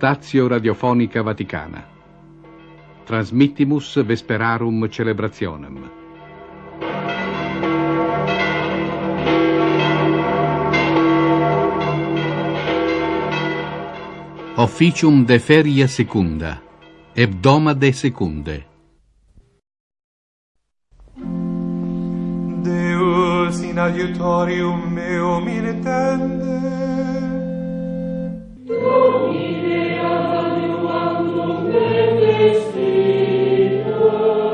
Exsultatio Radiofonica Vaticana. Transmittimus Vesperarum Celebrationem. Officium de feria secunda, hebdomade secunde. Deus in adiutorium meum intende. Domine adiuandum me Spiritu,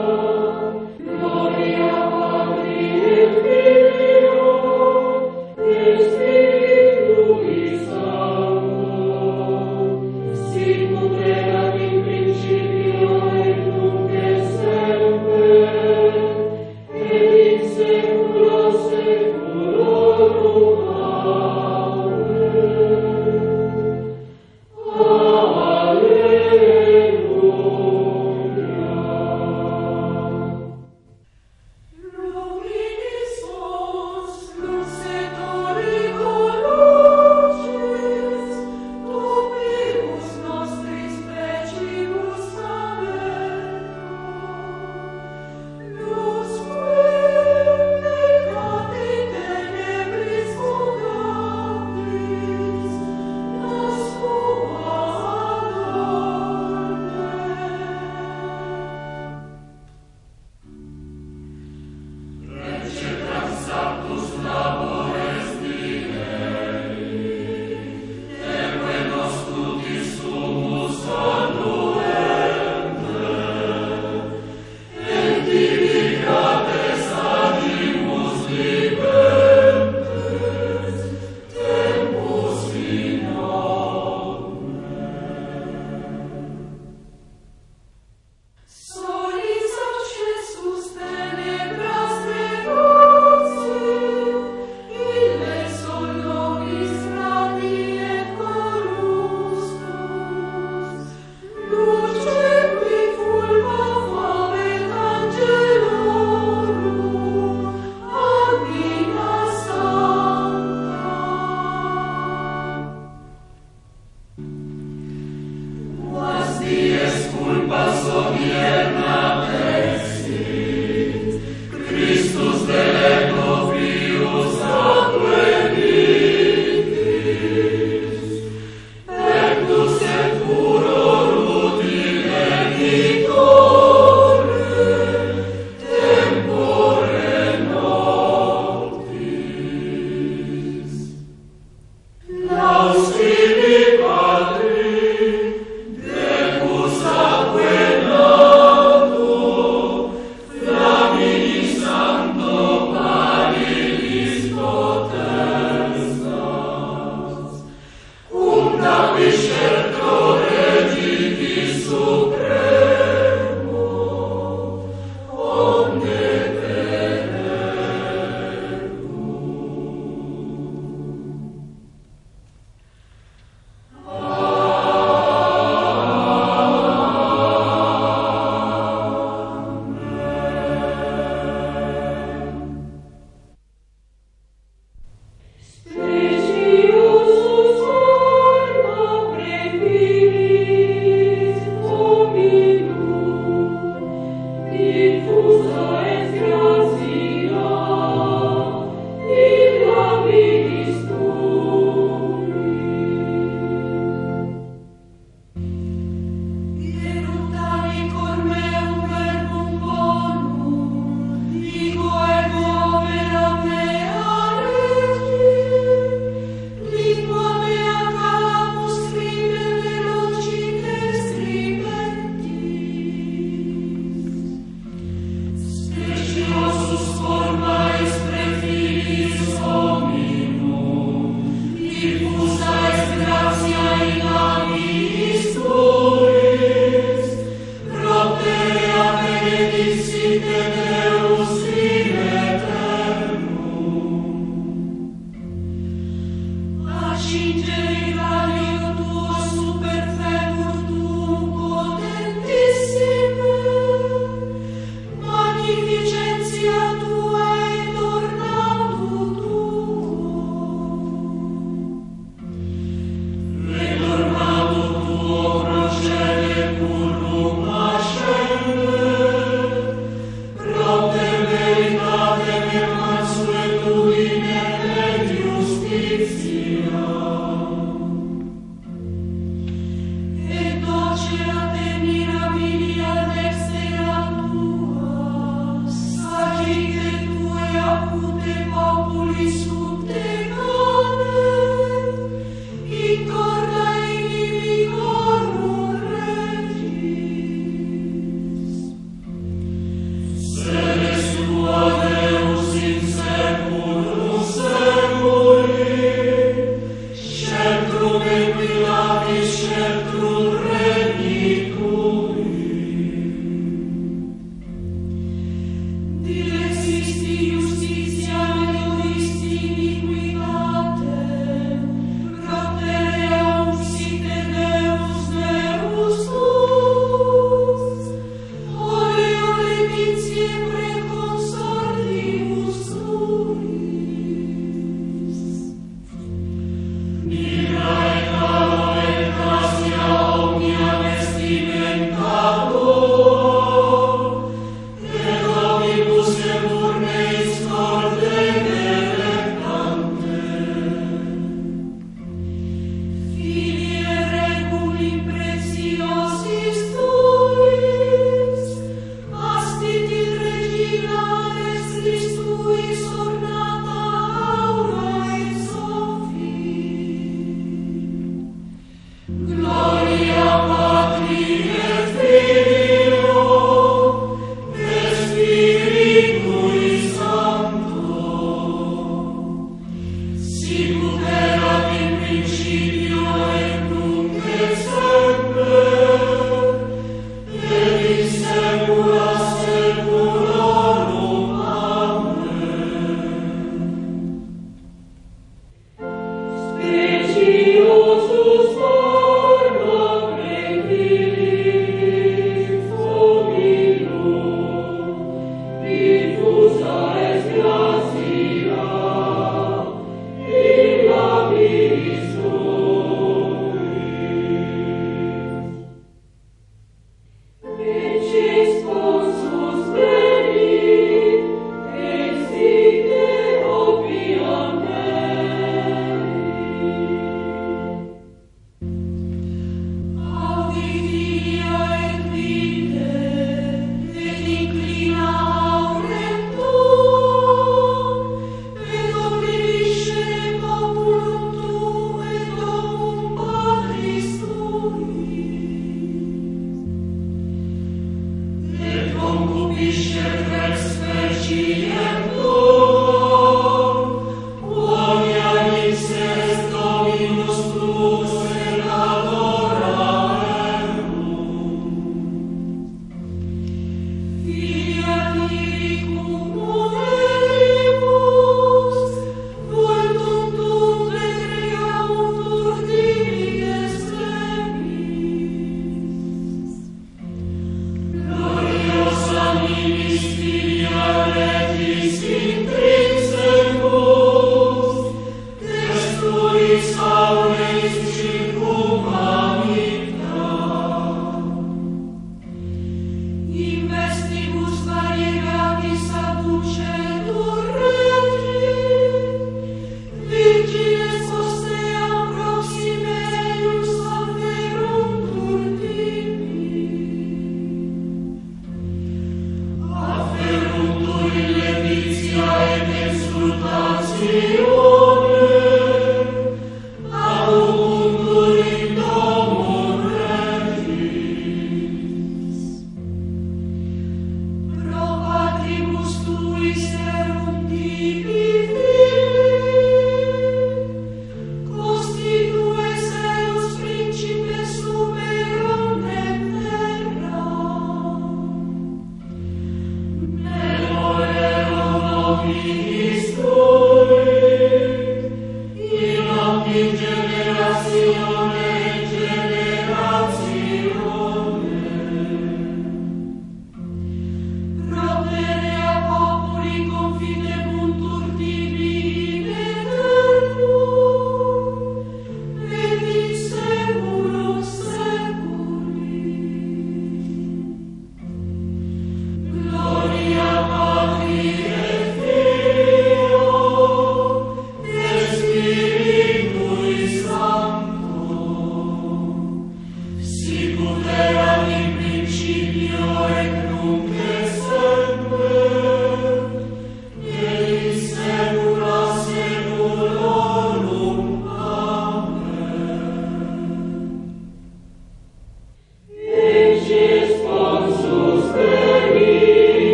gloria Patri et Filio, et Spiritui Sancto, sicut erat in principio et nunc et semper, et in saecula saeculorum. Amen.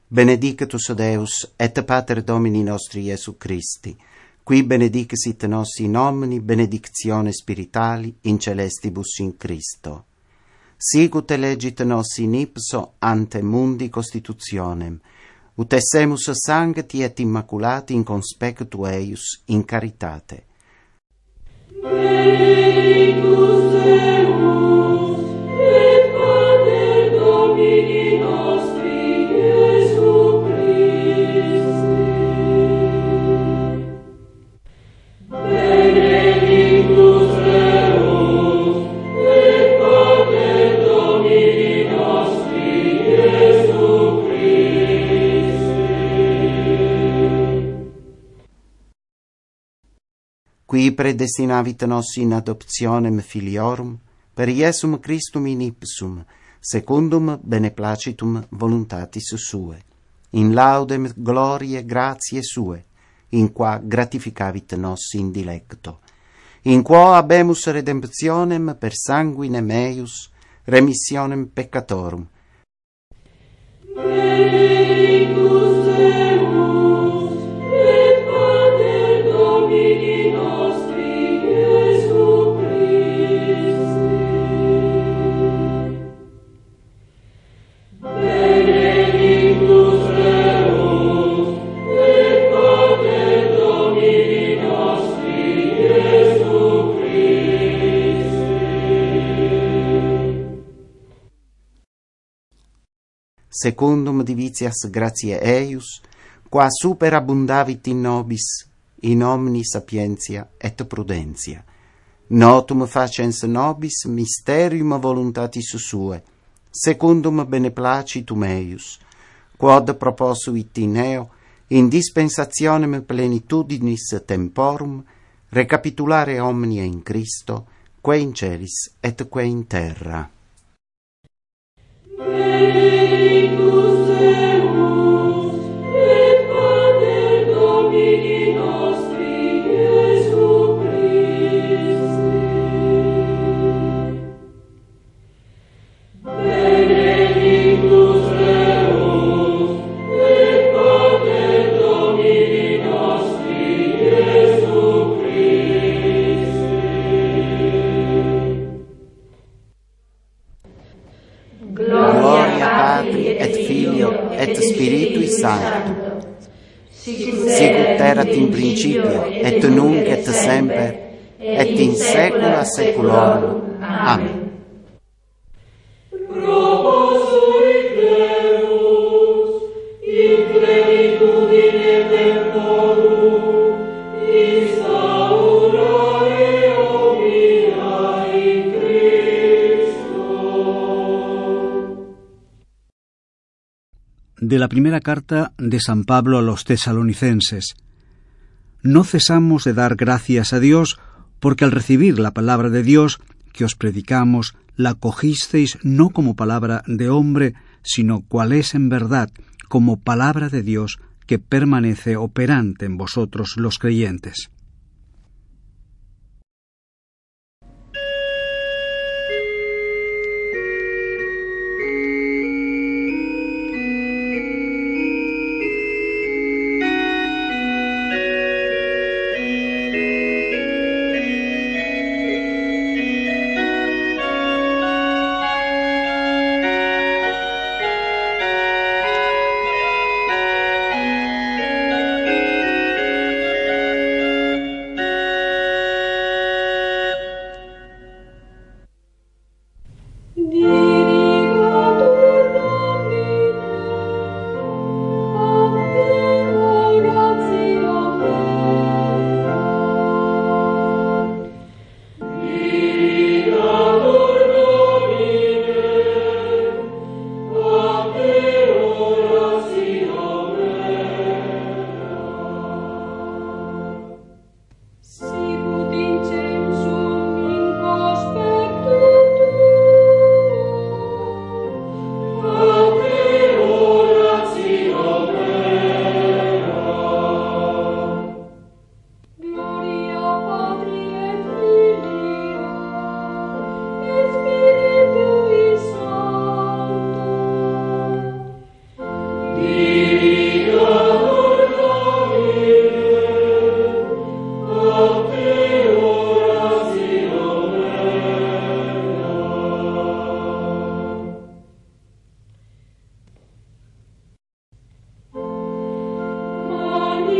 benedicatus Deus et Pater Domini nostri Iesu Christi, qui benedicsit nos in omni benedictione spirituali in celestibus in Christo. Sicut elegit nos in ipso ante mundi constitutionem, ut essemus sancti et immaculati in conspectu eius in caritate. Benedictus Deus, et Pater Domini nostri Iesu Christi. Benedictus Deus, et Pater Domini nostri Iesu Christi. Qui predestinavit nos in adoptionem filiorum, per Iesum Christum in ipsum, secundum beneplacitum voluntatis sue, in laudem gloriae gratiae sue, in qua gratificavit nos in dilecto, in quo habemus redemptionem per sanguinem eius, remissionem peccatorum. Benedictus Deus, et Pater Domini nostri Iesu Christi. Benedictus Deus, et Pater Domini nostri Iesu Christi. Secundum divitias gratiae eius, qua superabundavit in nobis, in omni sapientia et prudentia. Notum facens nobis mysterium voluntatis sue, secundum beneplacitum eius, quod proposuit in eo, in dispensationem plenitudinis temporum, recapitulare omnia in Christo, quae in celis et quae in terra. Benedictus Deus, et Pater Domini nostri Iesu Christi. Benedictus Deus, et Pater Domini nostri Iesu Christi. Gloria Patri et Filio et Spiritui Sancto, sicut erat in principio et nunc et semper et in saecula saeculorum. Amen. Proposuit Deus in plenitudine temporum instaurare omnia in Cristo. De la primera carta de San Pablo a los tesalonicenses. No cesamos de dar gracias a Dios, porque al recibir la palabra de Dios que os predicamos, la cogisteis no como palabra de hombre, sino cual es en verdad, como palabra de Dios que permanece operante en vosotros los creyentes.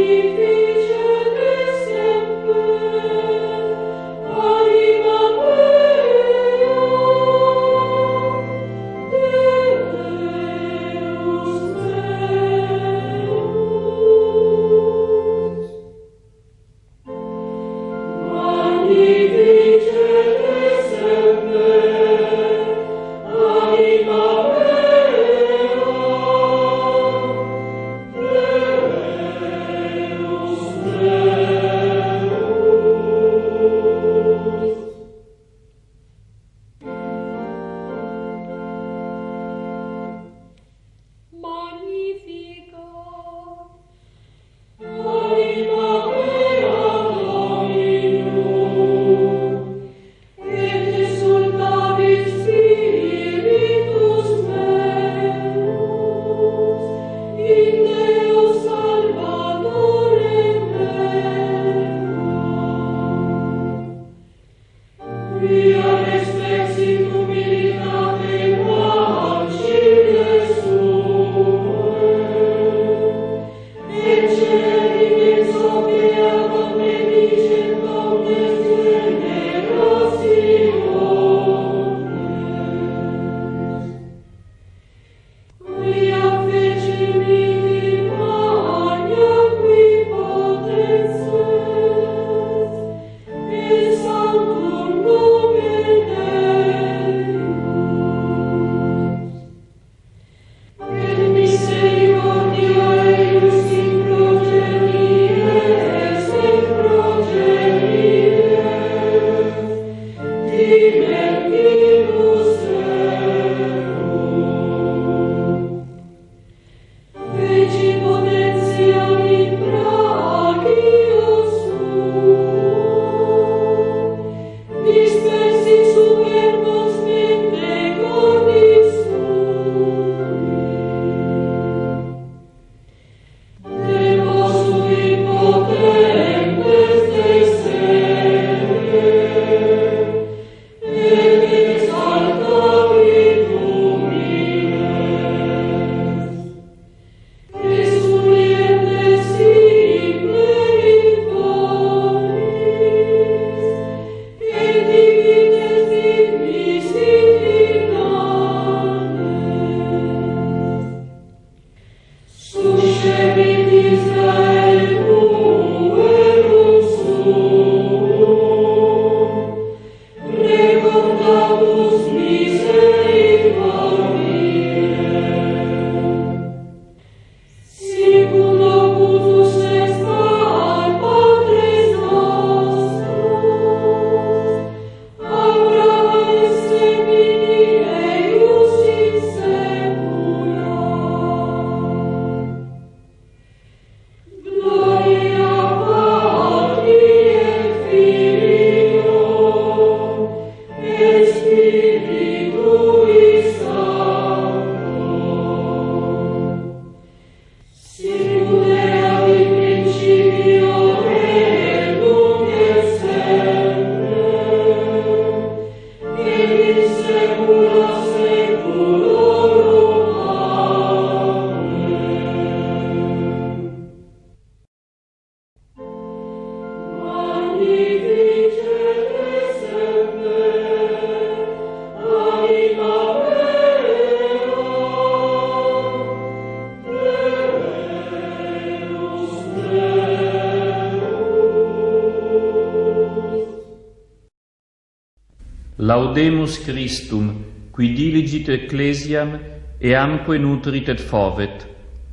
Laudemus Christum, qui diligit ecclesiam eamque nutrit et fovet.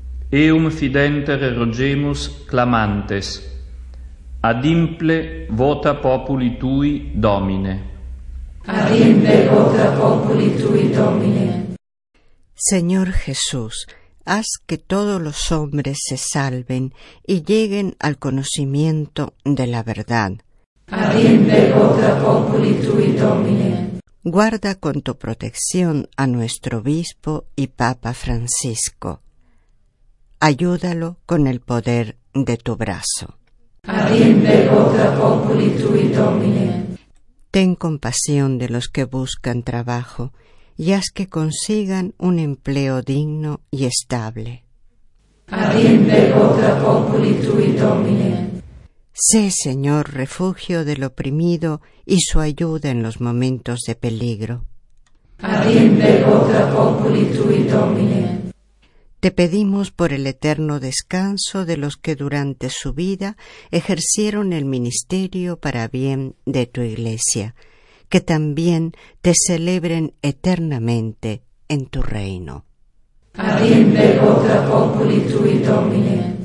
Eum fidentere rogemus clamantes. Adimple vota populi tui, Domine. Adimple vota populi tui, Domine. Señor Jesús, haz que todos los hombres se salven y lleguen al conocimiento de la verdad. Adimple vota populi tui, Domine. Guarda con tu protección a nuestro obispo y Papa Francisco. Ayúdalo con el poder de tu brazo. Adimple vota populi tui, Domine. Ten compasión de los que buscan trabajo y haz que consigan un empleo digno y estable. Adimbe contra populi tui, Domine. Sé, Señor, refugio del oprimido y su ayuda en los momentos de peligro. Adimbe contra populi tui, Domine. Te pedimos por el eterno descanso de los que durante su vida ejercieron el ministerio para bien de tu Iglesia, que también te celebren eternamente en tu reino. Adimbe contra populi tui, Domine.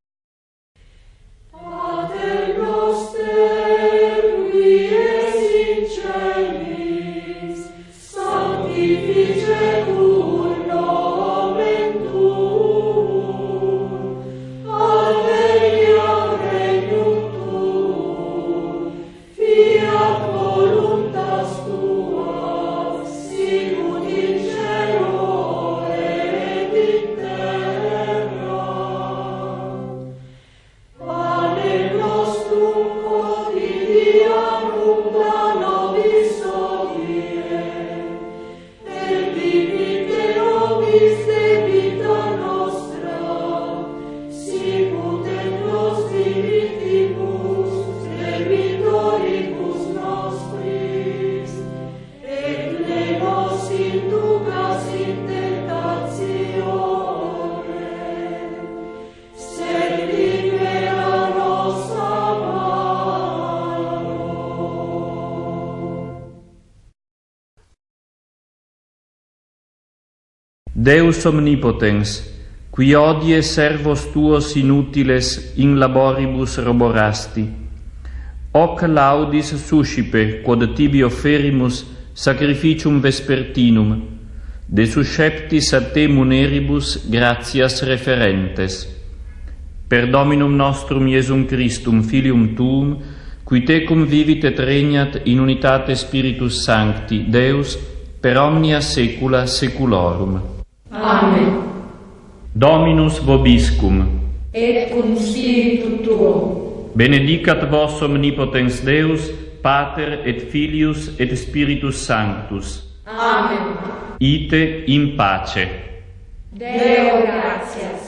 Deus omnipotens, qui odie servos tuos inutiles in laboribus roborasti, hoc laudis suscipe, quod tibi offerimus sacrificium vespertinum, de susceptis a te muneribus gratias referentes. Per Dominum nostrum Iesum Christum, Filium Tuum, qui tecum vivit et regnat in unitate Spiritus Sancti, Deus, per omnia saecula saeculorum. Amen. Dominus vobiscum. Et cum spiritu tuo. Benedicat vos omnipotens Deus, Pater et Filius et Spiritus Sanctus. Amen. Ite in pace. Deo gratias.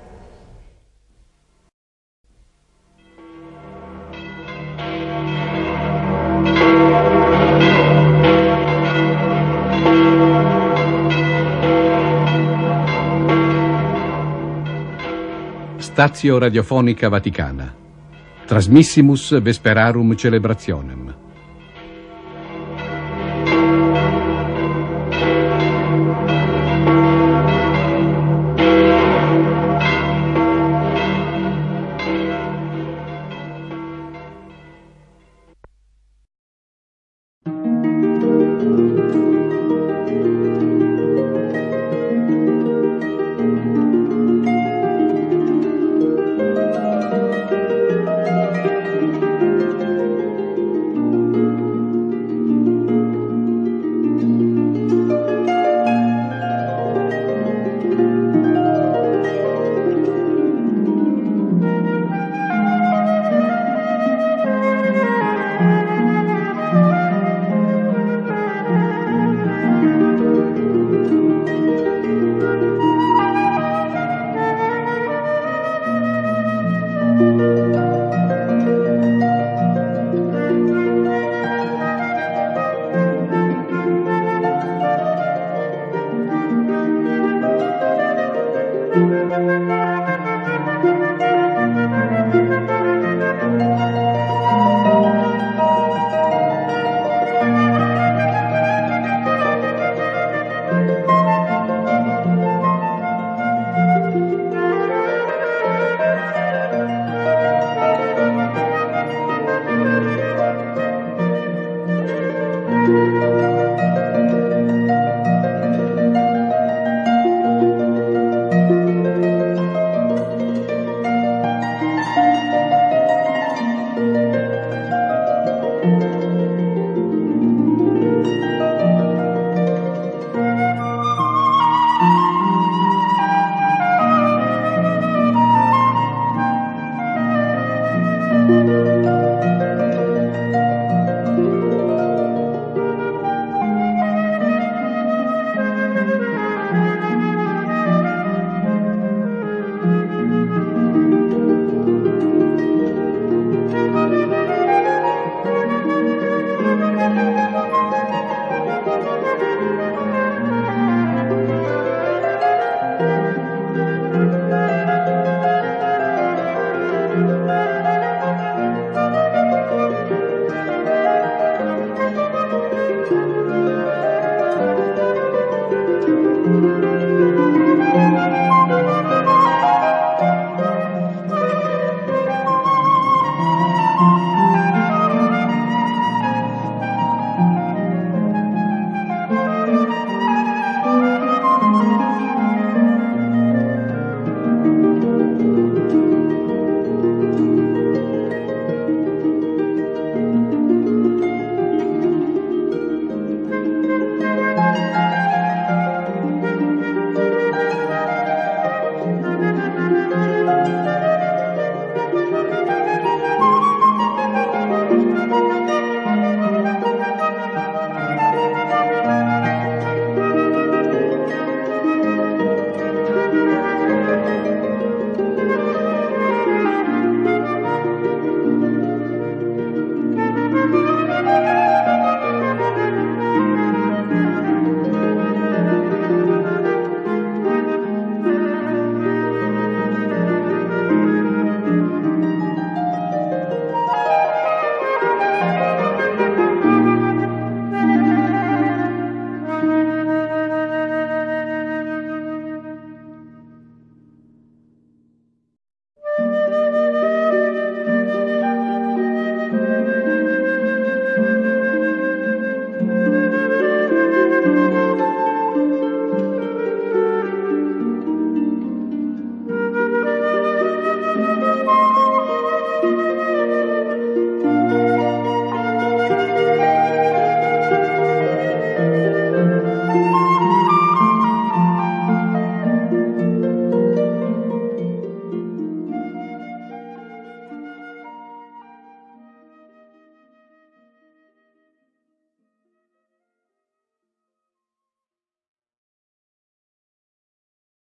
Stazio Radiofonica Vaticana. Transmissimus Vesperarum Celebrationem.